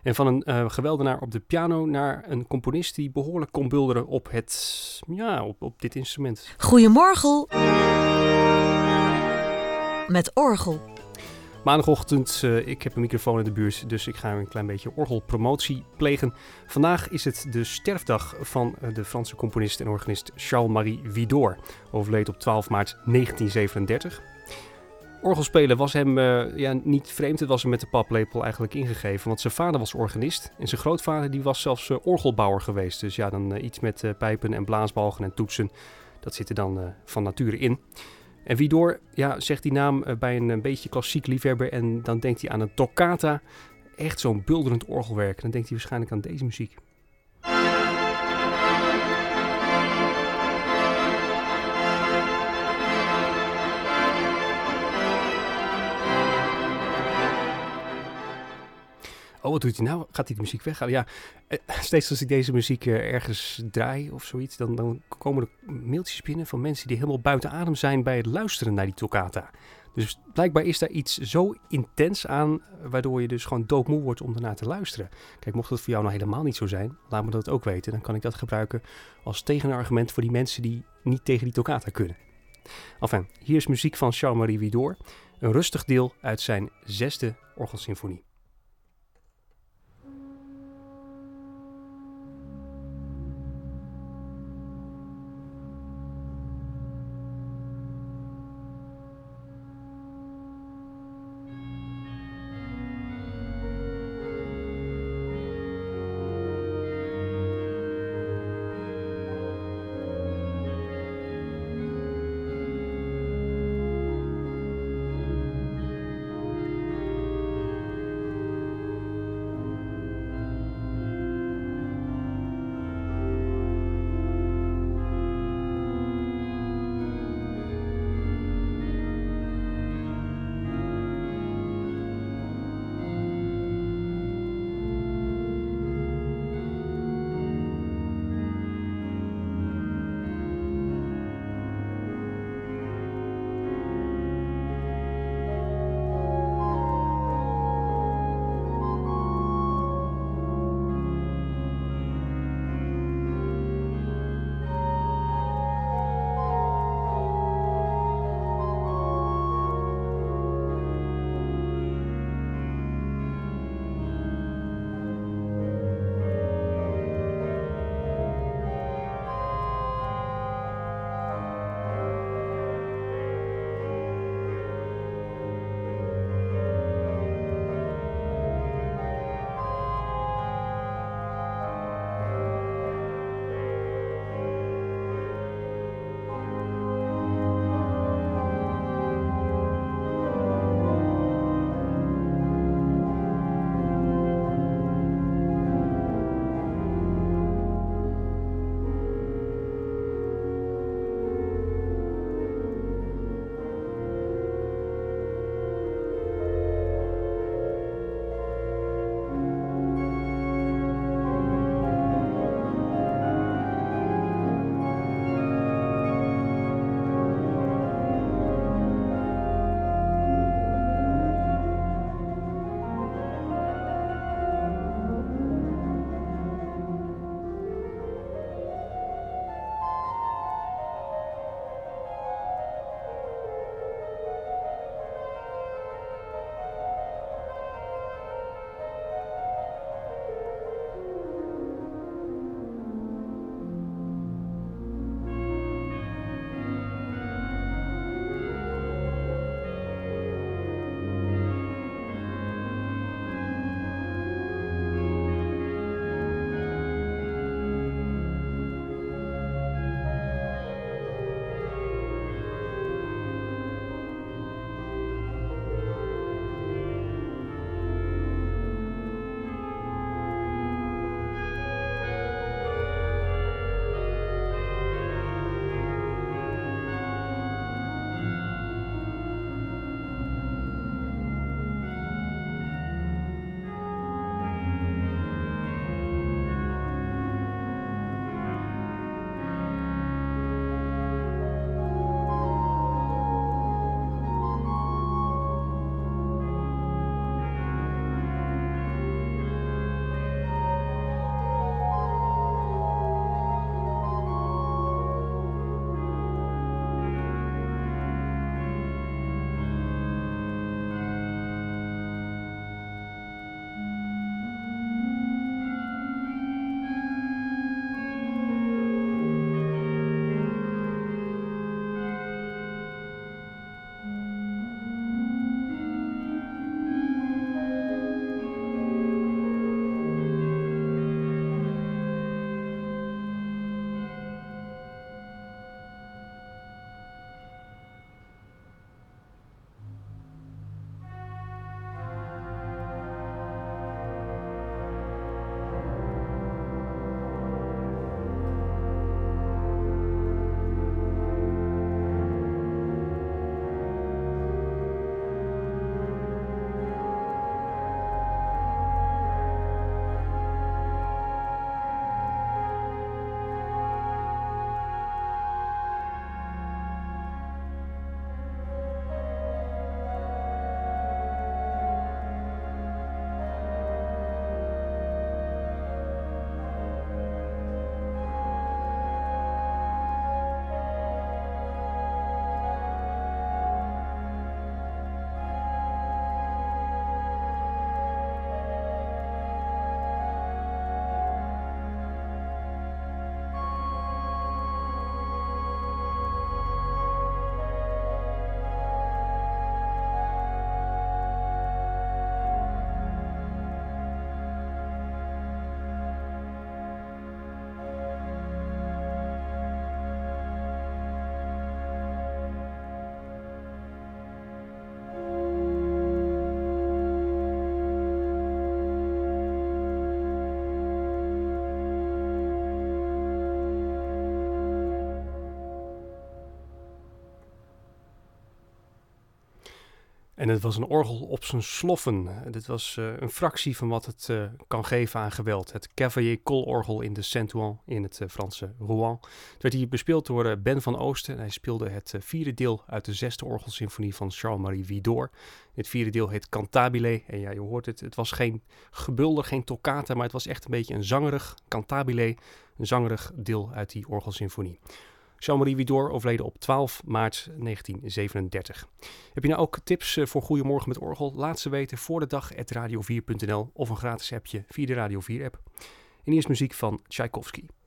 En van een geweldenaar op de piano naar een componist die behoorlijk kon bulderen op op dit instrument. Goedemorgen met orgel. Maandagochtend, ik heb een microfoon in de buurt, dus ik ga een klein beetje orgelpromotie plegen. Vandaag is het de sterfdag van de Franse componist en organist Charles-Marie Widor. Overleed op 12 maart 1937. Orgelspelen was hem niet vreemd, het was hem met de paplepel eigenlijk ingegeven. Want zijn vader was organist en zijn grootvader die was zelfs orgelbouwer geweest. Dus ja, dan iets met pijpen en blaasbalgen en toetsen, dat zit er dan van nature in. En Widor, zegt die naam bij een beetje klassiek liefhebber en dan denkt hij aan een toccata. Echt zo'n bulderend orgelwerk. Dan denkt hij waarschijnlijk aan deze muziek. Oh, wat doet hij nou? Gaat hij de muziek weghalen? Ja, steeds als ik deze muziek ergens draai of zoiets, dan komen er mailtjes binnen van mensen die helemaal buiten adem zijn bij het luisteren naar die toccata. Dus blijkbaar is daar iets zo intens aan, waardoor je dus gewoon doodmoe wordt om ernaar te luisteren. Kijk, mocht dat voor jou nou helemaal niet zo zijn, laat me dat ook weten. Dan kan ik dat gebruiken als tegenargument voor die mensen die niet tegen die toccata kunnen. Enfin, hier is muziek van Charles-Marie Widor, een rustig deel uit zijn 6e orgelsymfonie. En het was een orgel op zijn sloffen. Dit was een fractie van wat het kan geven aan geweld. Het Cavalier-koolorgel in de Saint-Ouen in het Franse Rouen. Het werd hier bespeeld door Ben van Oosten. Hij speelde het vierde deel uit de zesde orgelsymfonie van Charles-Marie Widor. Het vierde deel heet Cantabile. En ja, je hoort het, het was geen gebulder, geen toccata, maar het was echt een beetje een zangerig Cantabile. Een zangerig deel uit die orgelsymfonie. Charles-Marie Widor overleden op 12 maart 1937. Heb je nou ook tips voor Goedemorgen met Orgel? Laat ze weten voor de dag @radio4.nl of een gratis appje via de Radio 4 app. En hier is muziek van Tchaikovsky.